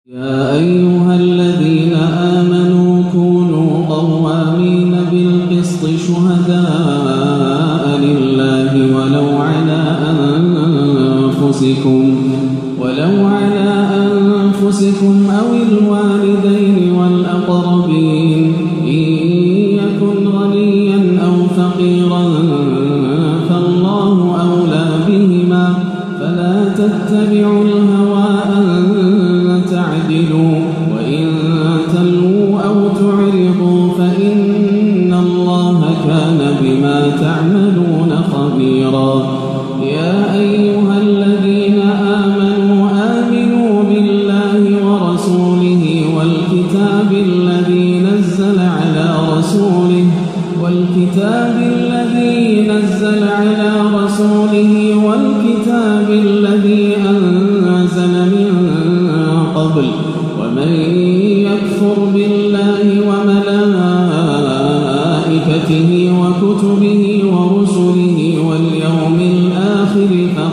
يا أيها الذين آمنوا كونوا قوامين بالقسط شهداء لله ولو على أنفسكم أو الوالدين والأقربين إن يكن غنيا أو فقيرا فالله أولى بهما فلا تتبعوا الهوى أن تعدلوا وإن تلووا أو تعرضوا فإن الله كان بما تعملون خبيرا. يا أيها الذين آمنوا بالله ورسوله والكتاب الذي نزل على رسوله والكتاب الذي أنزل من قبل ومن يكفر بالله وملائكته وكتبه ورسله واليوم الآخر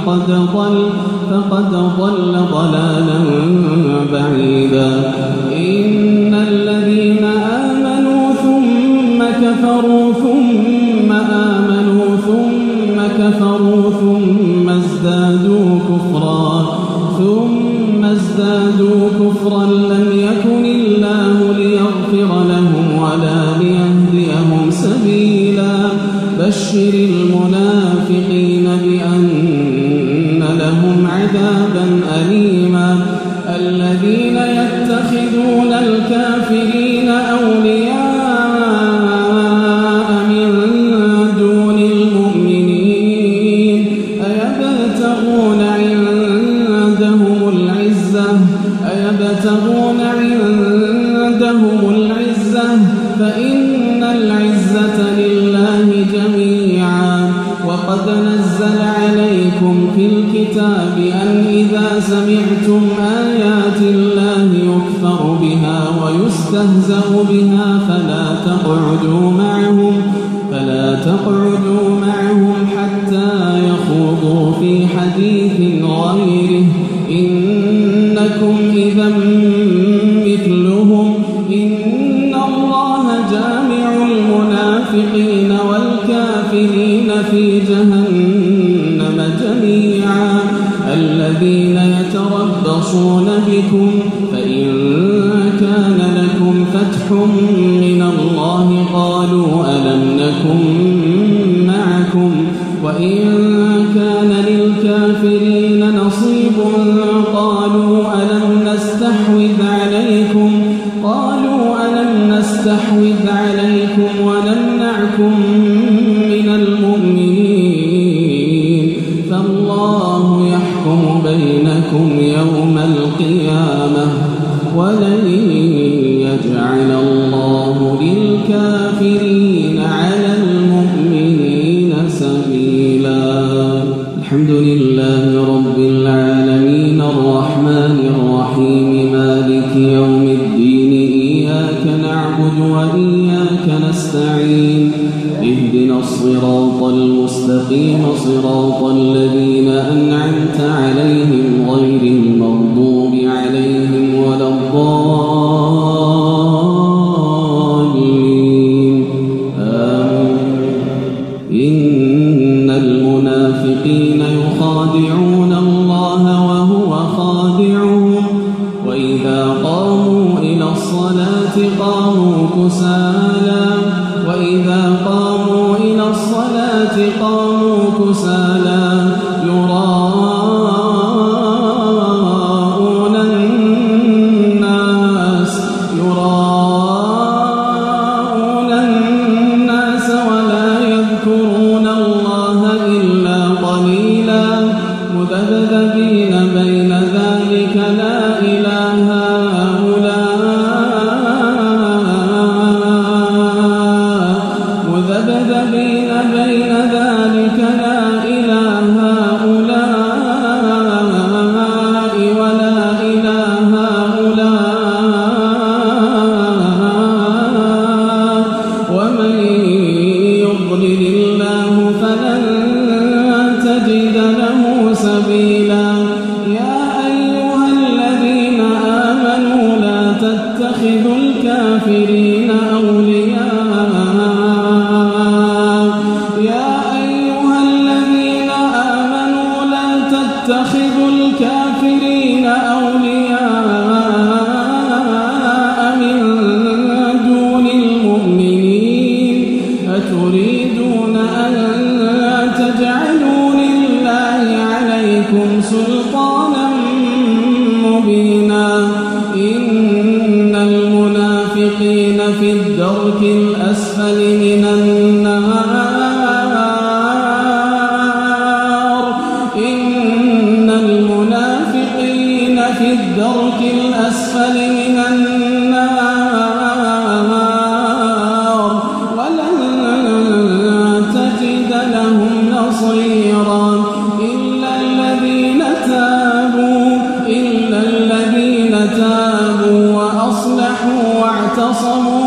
فقد ضل ضلالا بعيدا. إن الذين آمنوا ثم كفروا ثم آمنوا ثم كفروا ثم ازدادوا كفرا لم يكن الله ليغفر لهم ولا ليهديهم سبيلا. بشر المنافقين بأن لهم عذابا أليما. الذين يتخذون الكافرين أولياء من دون المؤمنين أيبتغون عندهم العزة فإن العزة لله جميعا. وقد نزل عليكم في الكتاب أن إذا سمعتم آيات الله يكفر بها ويستهزأ بها فلا تقعدوا معهم حتى يخوضوا في حديث غيره إنكم إذا مثلهم. إن الله جامع المنافقين والكافرين في جهنم جميعا. الذين يتربصون بكم فإن كان لكم فتح من الله قالوا ألم نكن معكم وإن كان للكافرين نصيب قالوا ألم نستحوذ عليكم ونمنعكم من المؤمنين فالله يحكم بينكم يوم القيامة ولن يجعل الله للكافرين على المؤمنين سبيلا. الحمد لله رب العالمين الرحمن الرحيم مالك يوم الدين إياك نعبد وإياك نستعين اهدنا الصراط المستقيم صراط الذين أنعمت عليهم غير المغضوب عليهم ولا الضالين آمين. إن المنافقين يخادعون الله وهو خادعهم وإذا قاموا إلى الصلاة قاموا كسالى يراءون الناس ولا يذكرون الله إلا قليلا مذبذبين بين ذلك لا إله هؤلاء مذبذبين بين ذلك تتخذوا الكافرين أولياء يا أيها الذين آمنوا لا تتخذوا الكافرين أولياء من دون المؤمنين أتريدون أن تجعلوا لله عليكم سلطانا مبينا إن المنافقين في الدرك الأسفل من النار إن المنافقين في الدرك الأسفل من النار ولن تجد لهم نصيرا إلا الذين تابوا وأصلحوا واعتصموا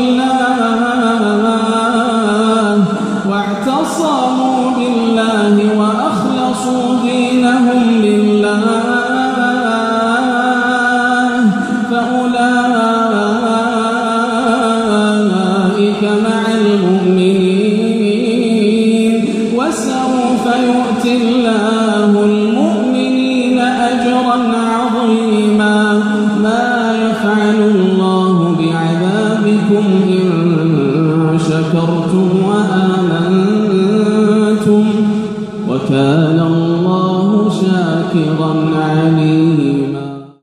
بالله وأخلصوا دينهم لله فأولئك مع المؤمنين وسوف يؤتي الله المؤمنين أجرا عظيما ما يفعل الله بعذابكم إن شكرتم وآمنتم وكان الله شاكرا عليما.